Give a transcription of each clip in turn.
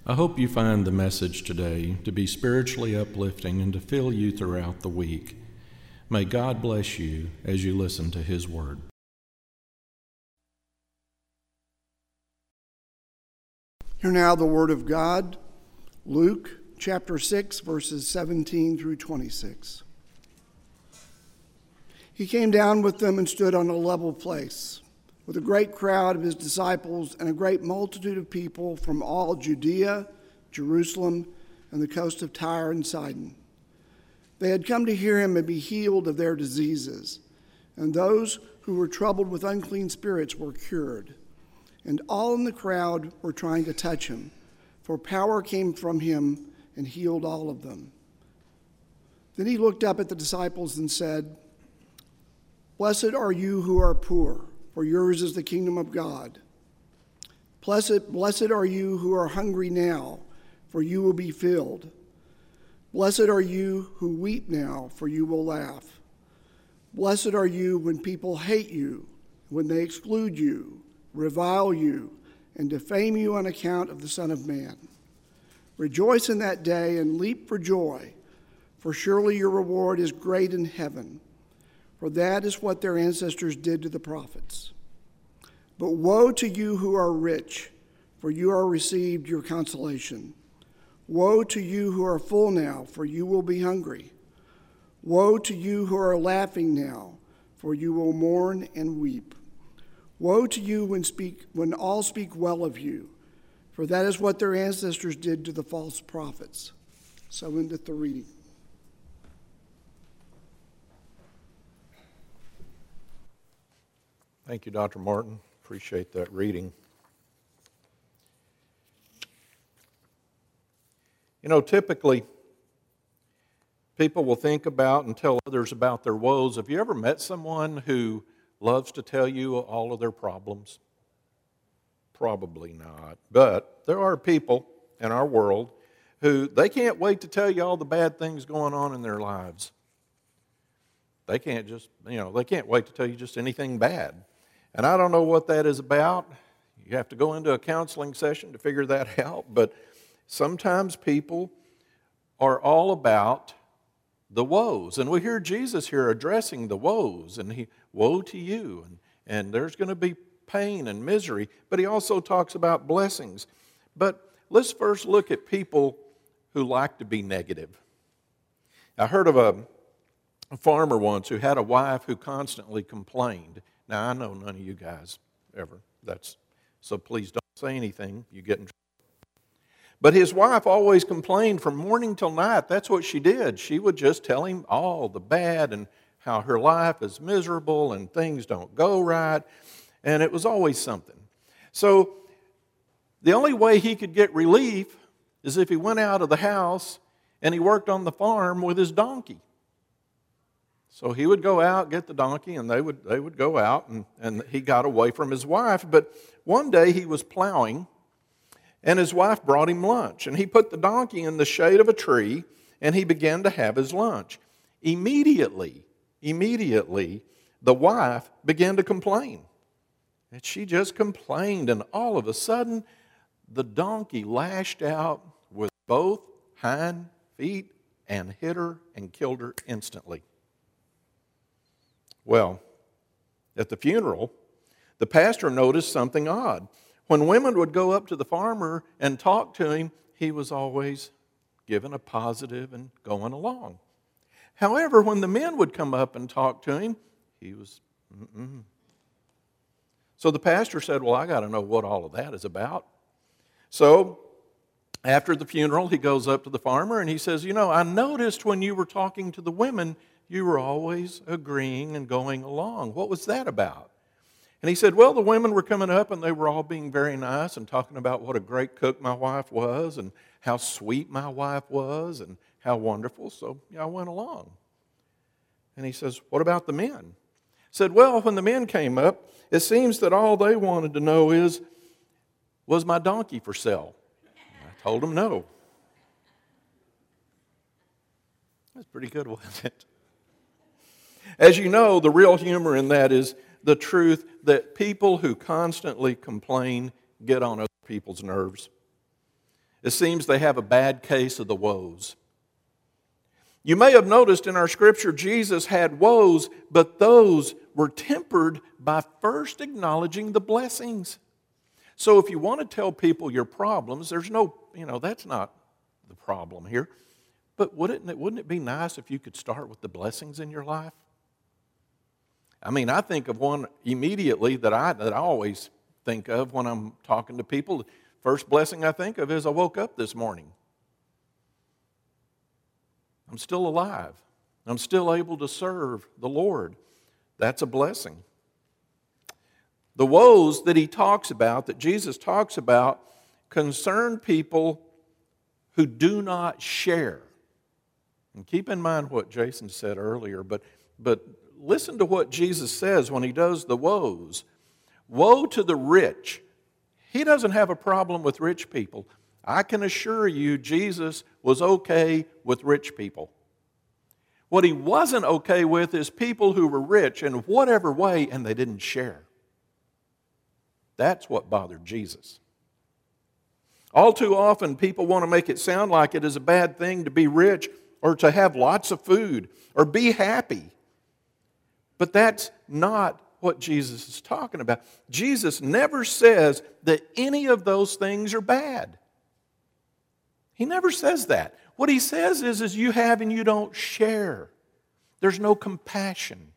I hope you find the message today to be spiritually uplifting and to fill you throughout the week. May God bless you as you listen to His Word. Hear now the Word of God, Luke chapter 6, verses 17 through 26. He came down with them and stood on a level place, with a great crowd of his disciples and a great multitude of people from all Judea, Jerusalem, and the coast of Tyre and Sidon. They had come to hear him and be healed of their diseases, and those who were troubled with unclean spirits were cured. And all in the crowd were trying to touch him, for power came from him and healed all of them. Then he looked up at the disciples and said, "Blessed are you who are poor, for yours is the kingdom of God. Blessed are you who are hungry now, for you will be filled. Blessed are you who weep now, for you will laugh. Blessed are you when people hate you, when they exclude you, revile you, and defame you on account of the Son of Man. Rejoice in that day and leap for joy, for surely your reward is great in heaven. For that is what their ancestors did to the prophets. But woe to you who are rich, for you are received your consolation. Woe to you who are full now, for you will be hungry. Woe to you who are laughing now, for you will mourn and weep. Woe to you when all speak well of you, for that is what their ancestors did to the false prophets." So endeth the reading. Thank you, Dr. Martin. Appreciate that reading. You know, typically, people will think about and tell others about their woes. Have you ever met someone who loves to tell you all of their problems? Probably not. But there are people in our world who they can't wait to tell you all the bad things going on in their lives. They can't wait to tell you just anything bad. And I don't know what that is about. You have to go into a counseling session to figure that out. But sometimes people are all about the woes. And we hear Jesus here addressing the woes. And woe to you. And there's going to be pain and misery. But he also talks about blessings. But let's first look at people who like to be negative. I heard of a farmer once who had a wife who constantly complained. Now, I know none of you guys ever. So please don't say anything. You get in trouble. But his wife always complained from morning till night. That's what she did. She would just tell him all the bad and how her life is miserable and things don't go right. And it was always something. So the only way he could get relief is if he went out of the house and he worked on the farm with his donkey. So he would go out, get the donkey, and they would go out, and he got away from his wife. But one day he was plowing, and his wife brought him lunch. And he put the donkey in the shade of a tree, and he began to have his lunch. Immediately, the wife began to complain. And she just complained, and all of a sudden, the donkey lashed out with both hind feet and hit her and killed her instantly. Well, at the funeral, the pastor noticed something odd. When women would go up to the farmer and talk to him, he was always given a positive and going along. However, when the men would come up and talk to him, he was, So the pastor said, well, I got to know what all of that is about. So after the funeral, he goes up to the farmer and he says, I noticed when you were talking to the women, you were always agreeing and going along. What was that about? And he said, well, the women were coming up and they were all being very nice and talking about what a great cook my wife was and how sweet my wife was and how wonderful. So I went along. And he says, what about the men? He said, well, when the men came up, it seems that all they wanted to know was my donkey for sale? I told them no. That's pretty good, wasn't it? As you know, the real humor in that is the truth that people who constantly complain get on other people's nerves. It seems they have a bad case of the woes. You may have noticed in our scripture, Jesus had woes, but those were tempered by first acknowledging the blessings. So if you want to tell people your problems, there's no, that's not the problem here. But wouldn't it be nice if you could start with the blessings in your life? I think of one immediately that I always think of when I'm talking to people. The first blessing I think of is I woke up this morning. I'm still alive. I'm still able to serve the Lord. That's a blessing. The woes that he talks about, that Jesus talks about, concern people who do not share. And keep in mind what Jason said earlier, but listen to what Jesus says when he does the woes. Woe to the rich. He doesn't have a problem with rich people. I can assure you Jesus was okay with rich people. What he wasn't okay with is people who were rich in whatever way and they didn't share. That's what bothered Jesus. All too often people want to make it sound like it is a bad thing to be rich or to have lots of food or be happy. But that's not what Jesus is talking about. Jesus never says that any of those things are bad. He never says that. What he says is you have and you don't share. There's no compassion.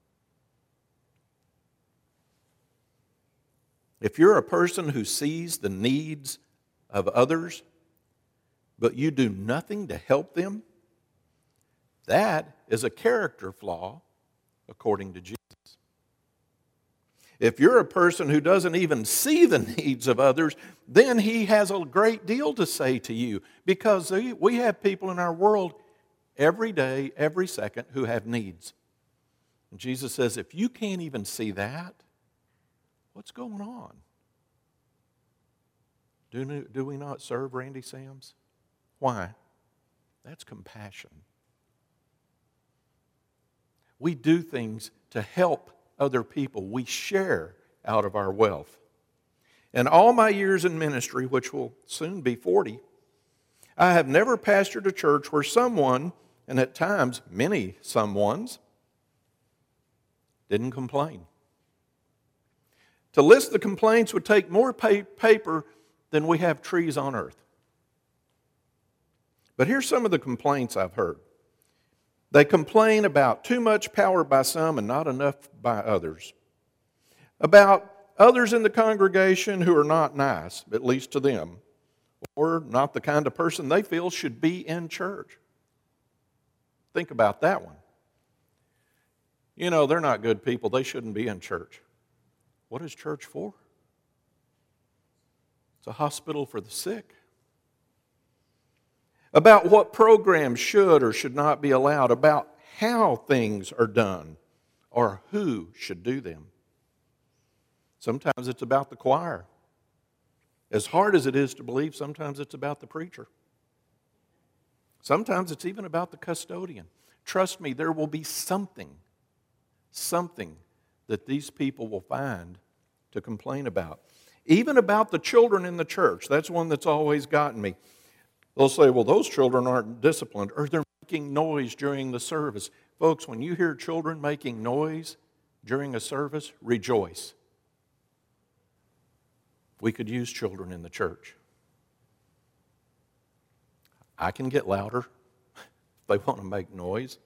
If you're a person who sees the needs of others, but you do nothing to help them, that is a character flaw according to Jesus. If you're a person who doesn't even see the needs of others, then he has a great deal to say to you, because we have people in our world every day, every second, who have needs. And Jesus says, if you can't even see that, what's going on? Do we not serve Randy Sams? Why? That's compassion. We do things to help other people. We share out of our wealth. In all my years in ministry, which will soon be 40, I have never pastored a church where someone, and at times many someones, didn't complain. To list the complaints would take more paper than we have trees on earth. But here's some of the complaints I've heard. They complain about too much power by some and not enough by others. About others in the congregation who are not nice, at least to them, or not the kind of person they feel should be in church. Think about that one. They're not good people. They shouldn't be in church. What is church for? It's a hospital for the sick. About what programs should or should not be allowed, about how things are done, or who should do them. Sometimes it's about the choir. As hard as it is to believe, sometimes it's about the preacher. Sometimes it's even about the custodian. Trust me, there will be something that these people will find to complain about. Even about the children in the church. That's one that's always gotten me. They'll say, well, those children aren't disciplined, or they're making noise during the service. Folks, when you hear children making noise during a service, rejoice. We could use children in the church. I can get louder if they want to make noise.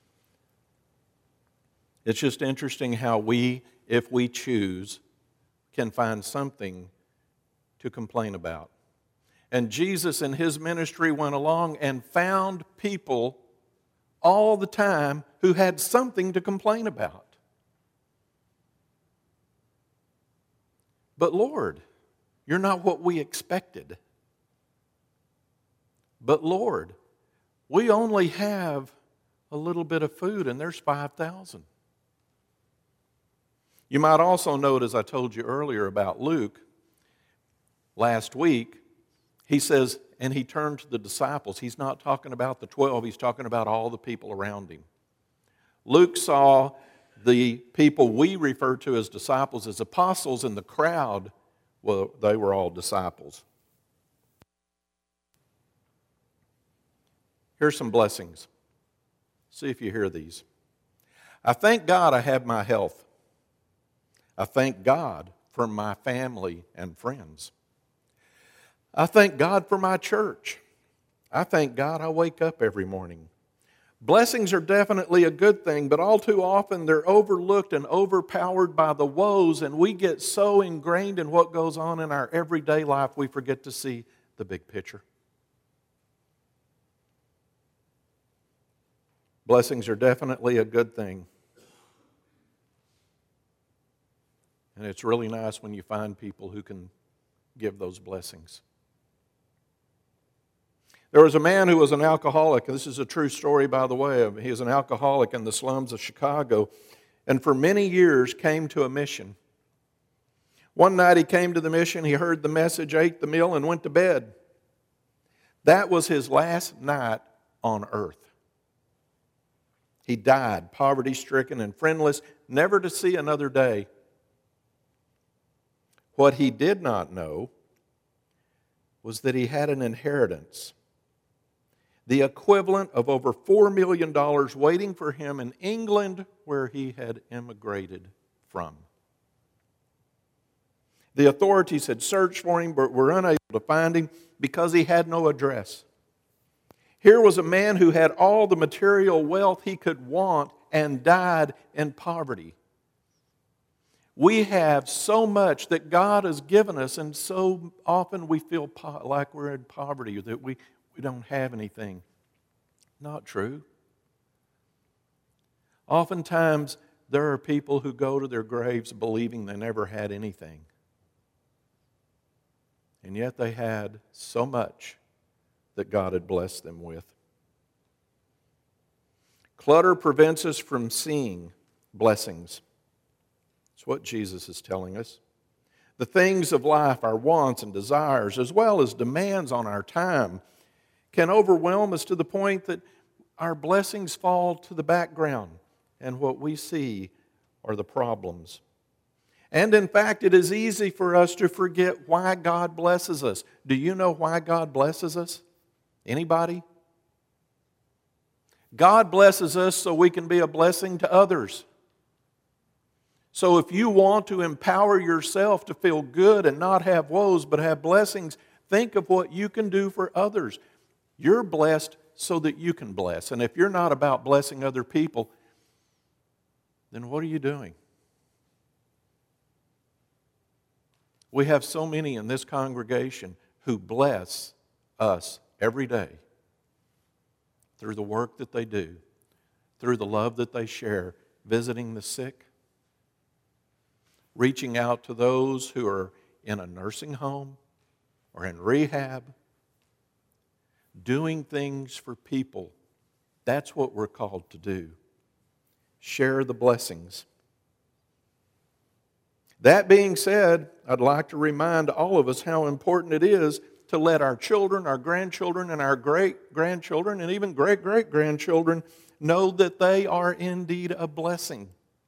It's just interesting how we, if we choose, can find something to complain about. And Jesus in his ministry went along and found people all the time who had something to complain about. But Lord, you're not what we expected. But Lord, we only have a little bit of food and there's 5,000. You might also note, as I told you earlier about Luke, last week, he says, and he turned to the disciples. He's not talking about the 12, he's talking about all the people around him. Luke saw the people we refer to as disciples as apostles, and the crowd, well, they were all disciples. Here's some blessings. See if you hear these. I thank God I have my health. I thank God for my family and friends. I thank God for my church. I thank God I wake up every morning. Blessings are definitely a good thing, but all too often they're overlooked and overpowered by the woes, and we get so ingrained in what goes on in our everyday life, we forget to see the big picture. Blessings are definitely a good thing. And it's really nice when you find people who can give those blessings. There was a man who was an alcoholic. This is a true story, by the way. He was an alcoholic in the slums of Chicago, and for many years came to a mission. One night he came to the mission, he heard the message, ate the meal, and went to bed. That was his last night on earth. He died, poverty-stricken and friendless, never to see another day. What he did not know was that he had an inheritance, the equivalent of over $4 million waiting for him in England, where he had immigrated from. The authorities had searched for him but were unable to find him because he had no address. Here was a man who had all the material wealth he could want and died in poverty. We have so much that God has given us, and so often we feel like we're in poverty or that we don't have anything. Not true. Oftentimes, there are people who go to their graves believing they never had anything. And yet they had so much that God had blessed them with. Clutter prevents us from seeing blessings. That's what Jesus is telling us. The things of life, our wants and desires, as well as demands on our time, can overwhelm us to the point that our blessings fall to the background, and what we see are the problems. And in fact, it is easy for us to forget why God blesses us. Do you know why God blesses us? Anybody? God blesses us so we can be a blessing to others. So if you want to empower yourself to feel good and not have woes but have blessings, think of what you can do for others. You're blessed so that you can bless. And if you're not about blessing other people, then what are you doing? We have so many in this congregation who bless us every day through the work that they do, through the love that they share, visiting the sick, reaching out to those who are in a nursing home or in rehab, doing things for people. That's what we're called to do. Share the blessings. That being said, I'd like to remind all of us how important it is to let our children, our grandchildren, and our great-grandchildren, and even great-great-grandchildren know that they are indeed a blessing.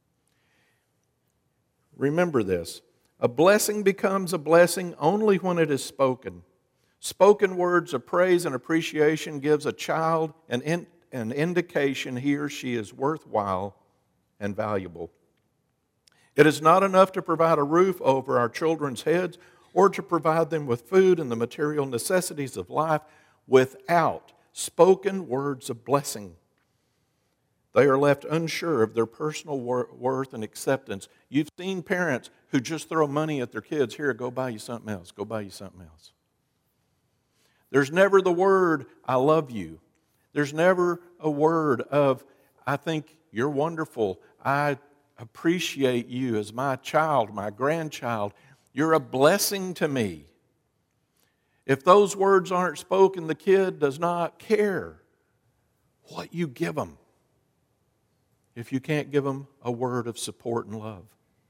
Remember this. A blessing becomes a blessing only when it is spoken. Spoken words of praise and appreciation gives a child an indication he or she is worthwhile and valuable. It is not enough to provide a roof over our children's heads or to provide them with food and the material necessities of life without spoken words of blessing. They are left unsure of their personal worth and acceptance. You've seen parents who just throw money at their kids. Here, go buy you something else. Go buy you something else. There's never the word, I love you. There's never a word of, I think you're wonderful. I appreciate you as my child, my grandchild. You're a blessing to me. If those words aren't spoken, the kid does not care what you give them if you can't give them a word of support and love.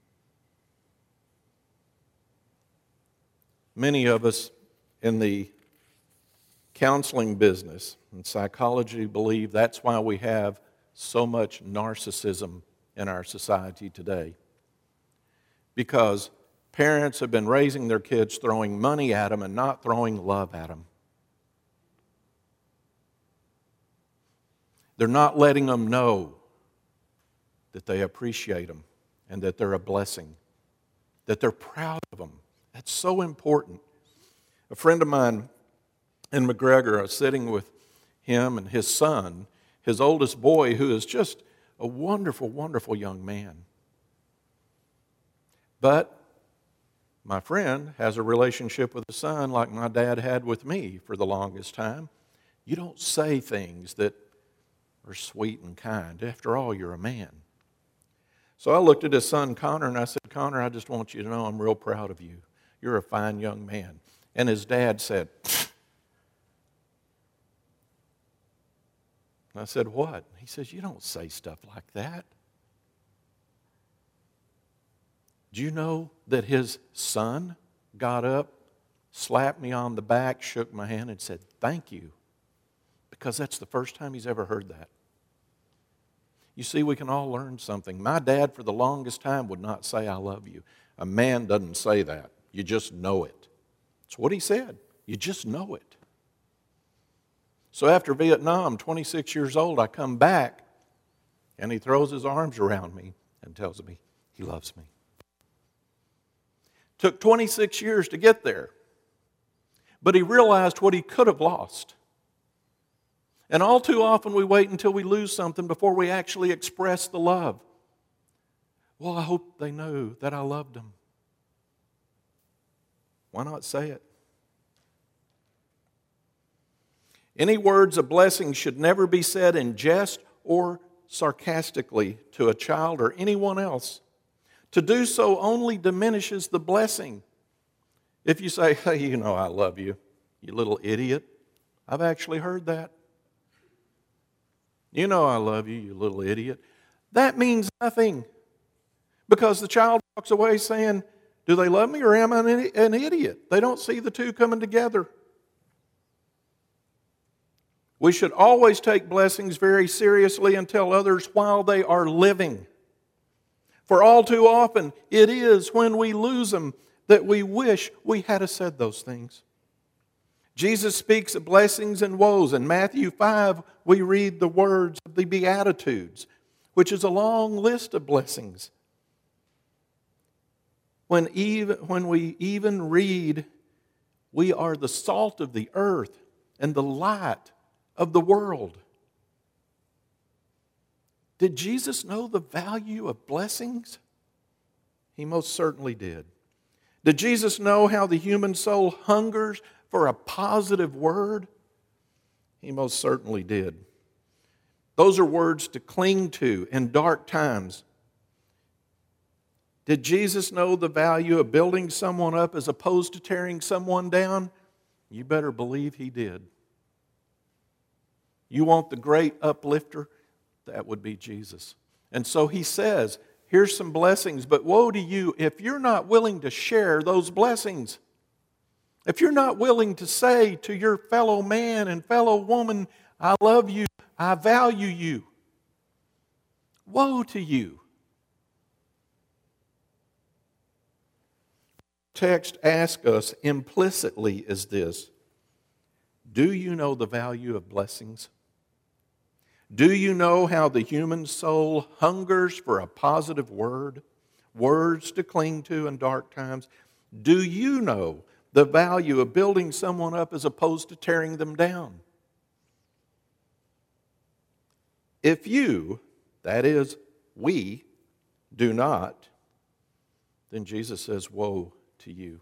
Many of us in the counseling business and psychology believe that's why we have so much narcissism in our society today. Because parents have been raising their kids throwing money at them and not throwing love at them. They're not letting them know that they appreciate them and that they're a blessing, that they're proud of them. That's so important. A friend of mine in McGregor, I was sitting with him and his son, his oldest boy, who is just a wonderful, wonderful young man. But my friend has a relationship with the son like my dad had with me for the longest time. You don't say things that are sweet and kind. After all, you're a man. So I looked at his son, Connor, and I said, Connor, I just want you to know I'm real proud of you. You're a fine young man. And his dad said, and I said, what? He says, you don't say stuff like that. Do you know that his son got up, slapped me on the back, shook my hand, and said, thank you? Because that's the first time he's ever heard that. You see, we can all learn something. My dad, for the longest time, would not say, I love you. A man doesn't say that. You just know it. It's what he said. You just know it. So after Vietnam, 26 years old, I come back, and he throws his arms around me and tells me he loves me. Took 26 years to get there, but he realized what he could have lost. And all too often we wait until we lose something before we actually express the love. Well, I hope they know that I loved them. Why not say it? Any words of blessing should never be said in jest or sarcastically to a child or anyone else. To do so only diminishes the blessing. If you say, hey, you know I love you, you little idiot. I've actually heard that. You know I love you, you little idiot. That means nothing. Because the child walks away saying, do they love me or am I an idiot? They don't see the two coming together. We should always take blessings very seriously and tell others while they are living. For all too often, it is when we lose them that we wish we had said those things. Jesus speaks of blessings and woes. In Matthew 5, we read the words of the Beatitudes, which is a long list of blessings. When we even read, we are the salt of the earth and the light of the world. Did Jesus know the value of blessings? He most certainly did. Did Jesus know how the human soul hungers for a positive word? He most certainly did. Those are words to cling to in dark times. Did Jesus know the value of building someone up as opposed to tearing someone down? You better believe he did. You want the great uplifter? That would be Jesus. And so he says, here's some blessings, but woe to you if you're not willing to share those blessings. If you're not willing to say to your fellow man and fellow woman, I love you, I value you. Woe to you. Text asks us implicitly is this: do you know the value of blessings? Do you know how the human soul hungers for a positive word, words to cling to in dark times? Do you know the value of building someone up as opposed to tearing them down? If you, that is, we, do not, then Jesus says, woe to you.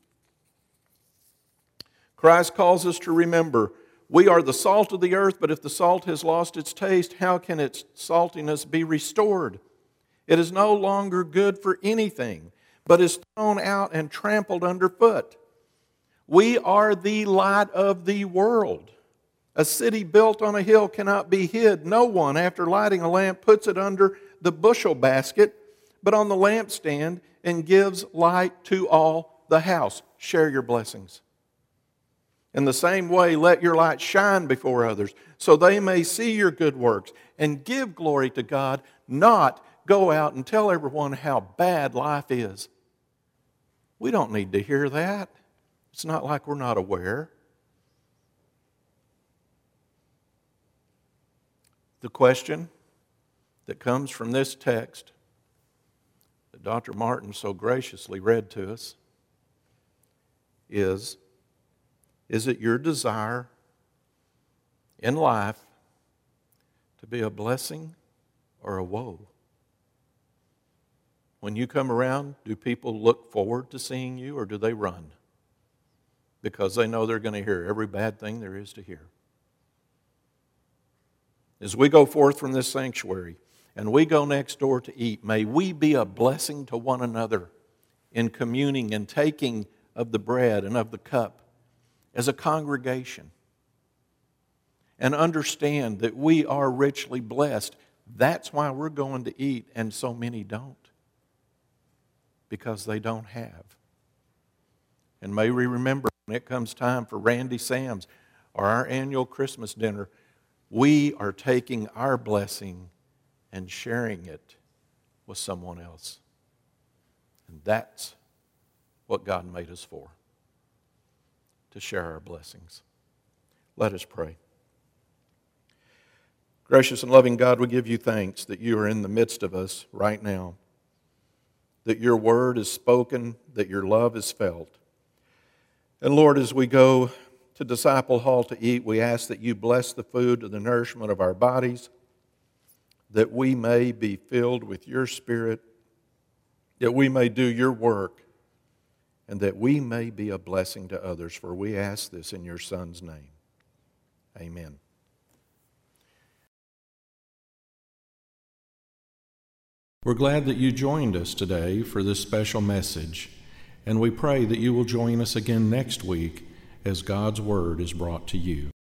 Christ calls us to remember, we are the salt of the earth, but if the salt has lost its taste, how can its saltiness be restored? It is no longer good for anything, but is thrown out and trampled underfoot. We are the light of the world. A city built on a hill cannot be hid. No one, after lighting a lamp, puts it under the bushel basket, but on the lampstand, and gives light to all the house. Share your blessings. In the same way, let your light shine before others, so they may see your good works and give glory to God, not go out and tell everyone how bad life is. We don't need to hear that. It's not like we're not aware. The question that comes from this text that Dr. Martin so graciously read to us is it your desire in life to be a blessing or a woe? When you come around, do people look forward to seeing you, or do they run? Because they know they're going to hear every bad thing there is to hear. As we go forth from this sanctuary and we go next door to eat, may we be a blessing to one another in communing and taking of the bread and of the cup as a congregation. And understand that we are richly blessed. That's why we're going to eat and so many don't. Because they don't have. And may we remember when it comes time for Randy Sam's or our annual Christmas dinner, we are taking our blessing and sharing it with someone else. And that's what God made us for, to share our blessings. Let us pray. Gracious and loving God, we give you thanks that you are in the midst of us right now, that your word is spoken, that your love is felt. And Lord, as we go to Disciple Hall to eat, we ask that you bless the food and the nourishment of our bodies, that we may be filled with your Spirit, that we may do your work, and that we may be a blessing to others. For we ask this in your Son's name. Amen. We're glad that you joined us today for this special message, and we pray that you will join us again next week as God's Word is brought to you.